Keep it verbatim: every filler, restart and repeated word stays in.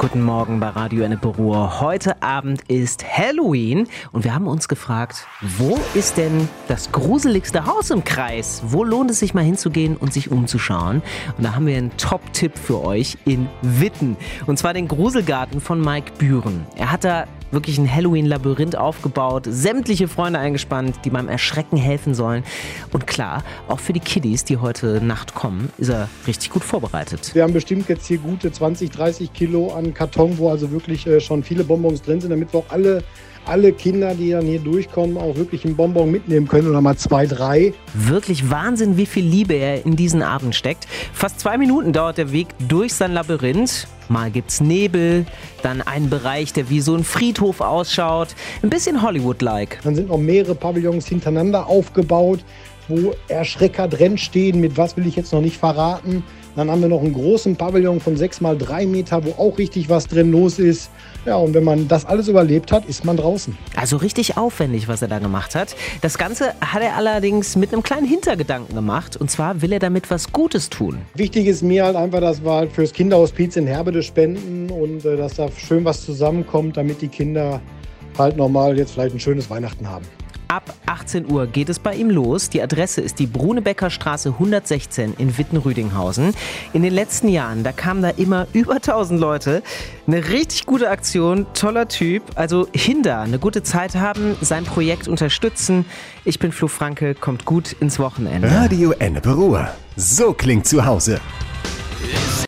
Guten Morgen bei Radio Ennepe-Ruhr. Heute Abend ist Halloween und wir haben uns gefragt, wo ist denn das gruseligste Haus im Kreis? Wo lohnt es sich mal hinzugehen und sich umzuschauen? Und da haben wir einen Top-Tipp für euch in Witten. Und zwar den Gruselgarten von Mike Bühren. Er hat da wirklich ein Halloween-Labyrinth aufgebaut, sämtliche Freunde eingespannt, die beim Erschrecken helfen sollen. Und klar, auch für die Kiddies, die heute Nacht kommen, ist er richtig gut vorbereitet. Wir haben bestimmt jetzt hier gute zwanzig, dreißig Kilo an Karton, wo also wirklich äh, schon viele Bonbons drin sind, damit wir auch alle, alle Kinder, die dann hier durchkommen, auch wirklich einen Bonbon mitnehmen können oder mal zwei, drei. Wirklich Wahnsinn, wie viel Liebe er in diesen Abend steckt. Fast zwei Minuten dauert der Weg durch sein Labyrinth. Mal gibt's Nebel, dann einen Bereich, der wie so ein Friedhof ausschaut. Ein bisschen Hollywood-like. Dann sind noch mehrere Pavillons hintereinander aufgebaut, wo Erschrecker drin stehen. Mit was will ich jetzt noch nicht verraten. Dann haben wir noch einen großen Pavillon von sechs mal drei Meter, wo auch richtig was drin los ist. Ja, und wenn man das alles überlebt hat, ist man draußen. Also richtig aufwendig, was er da gemacht hat. Das Ganze hat er allerdings mit einem kleinen Hintergedanken gemacht. Und zwar will er damit was Gutes tun. Wichtig ist mir halt einfach, dass wir halt fürs Kinderhospiz in Herbede spenden und äh, dass da schön was zusammenkommt, damit die Kinder halt nochmal jetzt vielleicht ein schönes Weihnachten haben. Ab achtzehn Uhr geht es bei ihm los. Die Adresse ist die Brunebecker Straße hundertsechzehn in Witten-Rüdinghausen. In den letzten Jahren, da kamen da immer über tausend Leute. Eine richtig gute Aktion, toller Typ. Also hinter, eine gute Zeit haben, sein Projekt unterstützen. Ich bin Flo Franke, kommt gut ins Wochenende. Radio Ennepe-Ruhr. So klingt zu Hause.